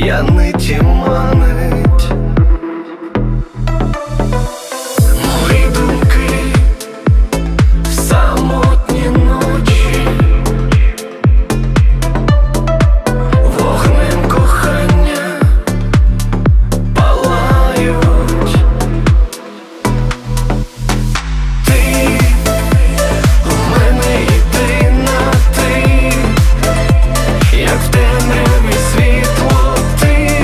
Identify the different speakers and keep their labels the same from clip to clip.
Speaker 1: п'яниті манить. Мої думки в самотні ночі вогнем кохання палають. Ти у мене єдина, ти, як в темряві світло, ти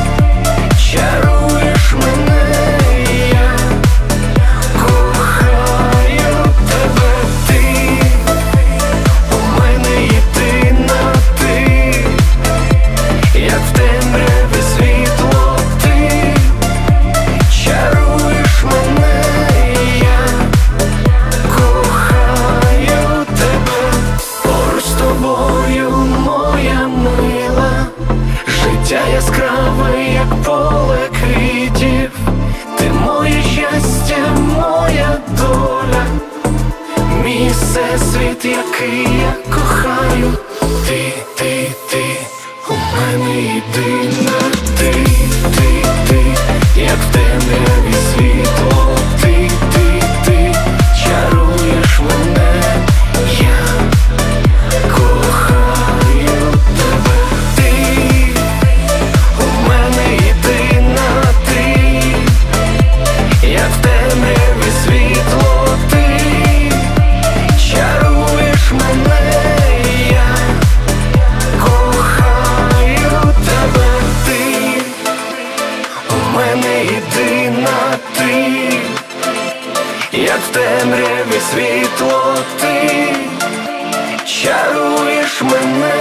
Speaker 1: чаруєш мене, я кохаю тебе. Ти у мене єдина, ти, як в темряві світло, ти чаруєш мене, я кохаю тебе. Поруч з тобою, моя мила, життя яскраве, як поле квітів. Ти моє щастя, моя доля, мій всесвіт, який я кохаю. Ти у мене єдина, ти, як в темряві світло, ти чаруєш мене, я кохаю тебе. Ти у мене єдина, ти, як в темряві світло, ти чаруєш мене, я кохаю тебе. Ти у мене єдина, ти, як в темряві світло, ти чаруєш мене.